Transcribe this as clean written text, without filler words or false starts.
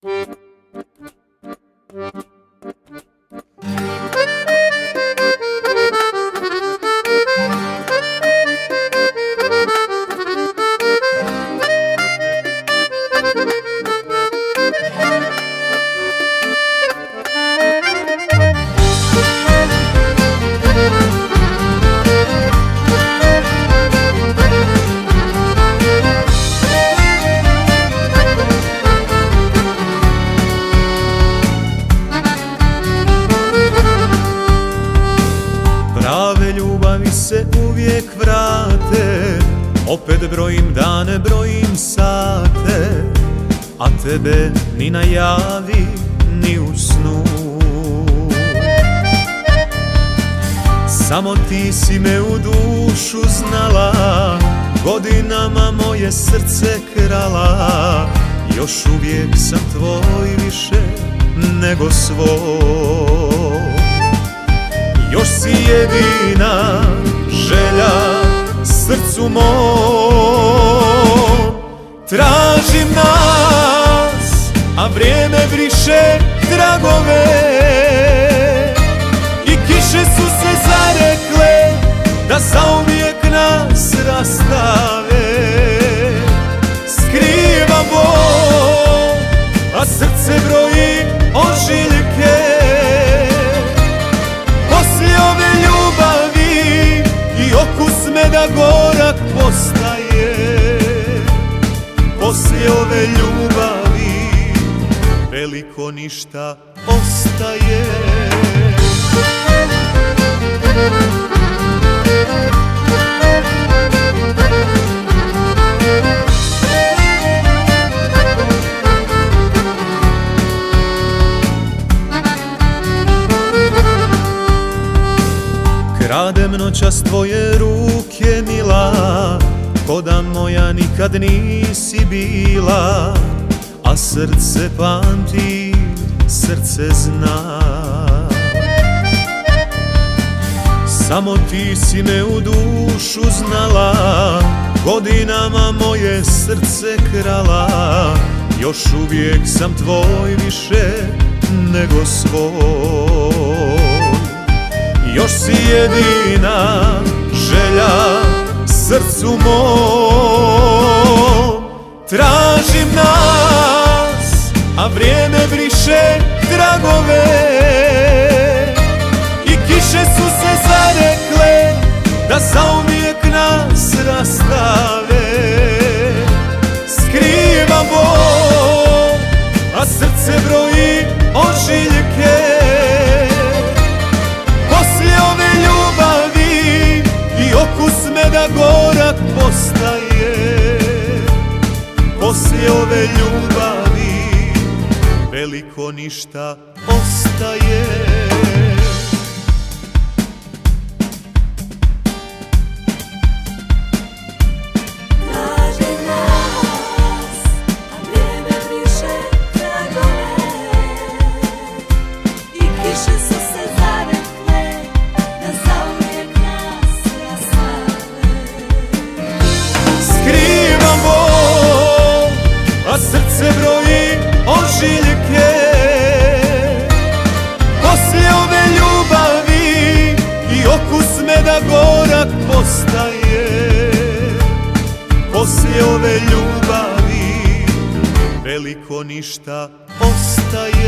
Prave ljubavi se uvijek vrate, opet brojim dane, brojim sate, a tebe ni na javi, ni u snu. Samo ti si me u dušu znala, godinama moje srce krala. Još uvijek sam tvoj više nego svoj. Još si jedina želja srcu mom. Tražim nas, a vrijeme briše tragove, i kiše su se zarekle da zauvijek nas rastave. Skriva bol, a srce broji ožiljke. Poslije ove ljubavi i okus meda gorak postaje. Poslije ove ljubavi veliko ništa ostaje. Kradem noćas tvoje ruke mila, ko da moja nikad nisi bila. A srce pamti, srce zna. Samo ti si me u dušu znala, godinama moje srce krala. Još uvijek sam tvoj više nego svoj. Još si jedina želja srcu mom. Tražim nas, a vrijeme briše tragove, i kiše su se zarekle da zauvijek nas rastave. Skriva bol, a srce broji ožiljke. Poslije ove ljubavi i okus meda gorak postaje. Poslije ove ljubavi veliko ništa ostaje. A srce broji ožiljke. Poslije ove ljubavi i okus meda gorak postaje. Poslije ove ljubavi veliko ništa ostaje.